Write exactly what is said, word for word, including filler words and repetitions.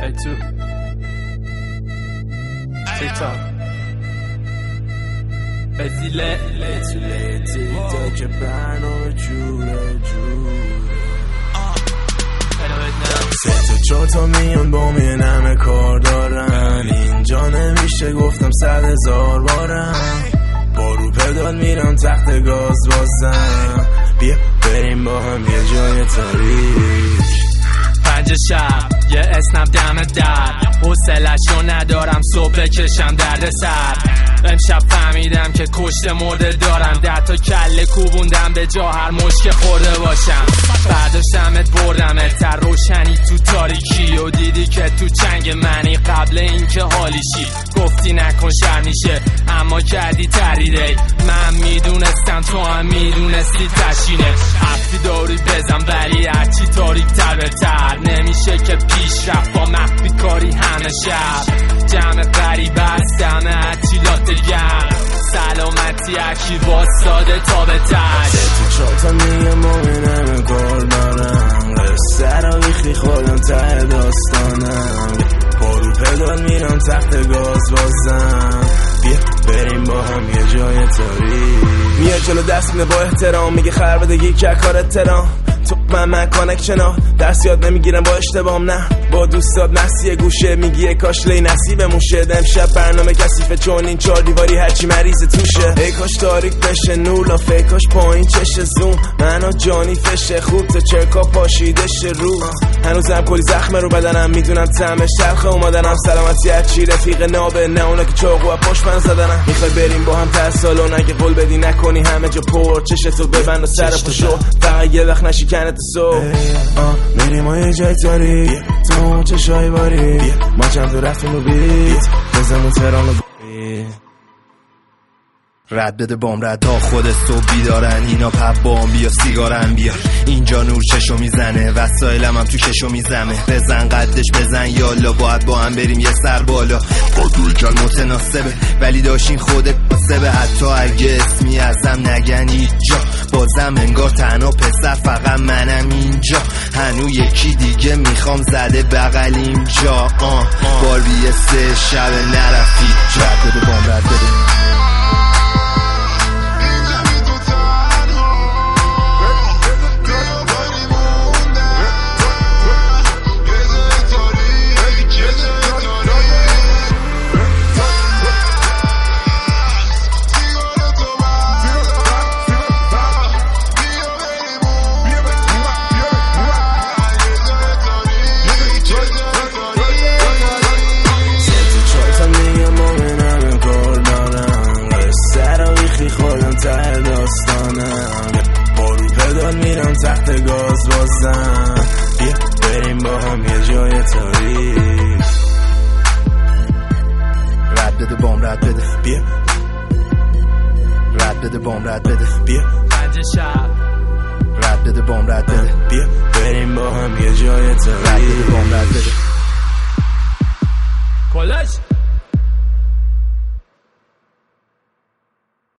Like two TikTok بزیله بزیله تیکتاک که برنامه جوره جوره سه تا چهار تا میان با من همه کار دارن اینجا نمیشه گفتم صد هزار بارم با رو پدال میرم تخت گاز بازم بیا بریم با هم یه جای تاریک پنج شب یه اسنپ دم در حوصله‌شو ندارم صبح بکشم درد سر امشب فهمیدم که کشته مرده دارم ده تا کله کوبوندم به جا هر مشک خورده باشم برداشتمت بردمت تر روشنی تو تاریکی و دیدی که تو چنگ منی قبل اینکه حالیشی گفتی نکن شرمیشه اما کردی تریده من میدونستم تو هم میدونستی تشینه هفتی داری بزن ولی هرچی تاریک تر بهتر نمیشه که پیش رفت با مخفی کاری همه شب جمع قریب است همه هرچیلات گم سلامتی هرکی واساده تا به تش تو چالتا میگه مومن همه کار دارم قصه را بیخی خودم ته داستانم بارو پدال میرم تخت گاز بازم بیا بریم با هم یه جای تاریک میاد جلو دست میده با احترام میگه خر بدگی که کار احترام تو من من کانکشن ها درس یاد نمیگیرم با اشتباهم نه با دوستات نسی گوشه میگی کاش لی نصیب موشه امشب برنامه کثیفه چون این چار دیواری هرچی مریض توشه ای کاش تاریک بشه نور ای کاش پایین چشه زوم منو جانی فشه خوب تا چرکا پاشیده شه رو هنوزم کلی زخم رو بدنم میدونم طعمش تلخه اومدنم سلامتی هرچی رفیق نابه نه اونا که چاقو و پشت من زدنم میخوای بریم با هم تا سالن اگه قول بدی نکنی همه جا پر چشتو ببند و سر پاشو فقط یه وقت نشی کنت سو میریم ما یه جای تاریک تو چشای باری ما چند تو رفتیم و بیت بزنمون تران و رد بده بام رد تا خود صبح بیدارن اینا پپ بام بیا سیگارن بیار اینجا نور چشو میزنه وسایلم هم تو کشو میزمه بزن قدش بزن یالا باید با هم بریم یه سر بالا با دوی کل متناسبه ولی داشتین خودت بسبه حتی اگه اسمی ازم نگن اینجا بازم انگار تنها پسر فقط منم اینجا هنو یکی دیگه میخوام زده بغل اینجا آه باربیه سه شب نرفید رد بده بام رد بده میرم تحت گاز بازم بیا بریم با هم یه جای تاریک رد بده بام رد بده بیا رد بده بام رد بده بیا پنج شب رد بده بام رد بده بیا بریم با هم یه جای تاریک رد بده بام رد بده کلش